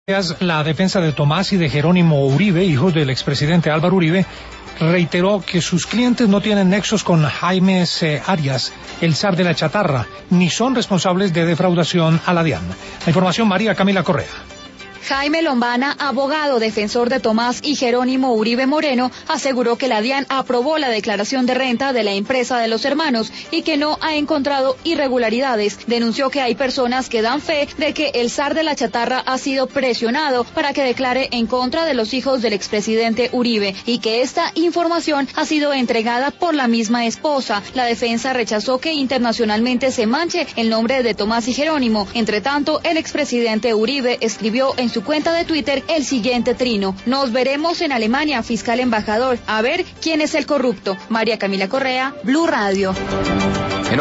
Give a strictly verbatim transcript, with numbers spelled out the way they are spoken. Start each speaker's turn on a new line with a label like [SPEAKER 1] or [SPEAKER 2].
[SPEAKER 1] La defensa de Tomás y de Jerónimo Uribe, hijos del expresidente Álvaro Uribe, reiteró que sus clientes no tienen nexos con Jaime C. Arias, el zar de la chatarra, ni son responsables de defraudación a la DIAN. La información, María Camila Correa.
[SPEAKER 2] Jaime Lombana, abogado defensor de Tomás y Jerónimo Uribe Moreno, aseguró que la DIAN aprobó la declaración de renta de la empresa de los hermanos y que no ha encontrado irregularidades. Denunció que hay personas que dan fe de que el zar de la chatarra ha sido presionado para que declare en contra de los hijos del expresidente Uribe y que esta información ha sido entregada por la misma esposa. La defensa rechazó que internacionalmente se manche el nombre de Tomás y Jerónimo. Entre tanto, el expresidente Uribe escribió en su cuenta de Twitter el siguiente trino: nos veremos en Alemania, fiscal embajador, a ver quién es el corrupto. María Camila Correa, Blue Radio.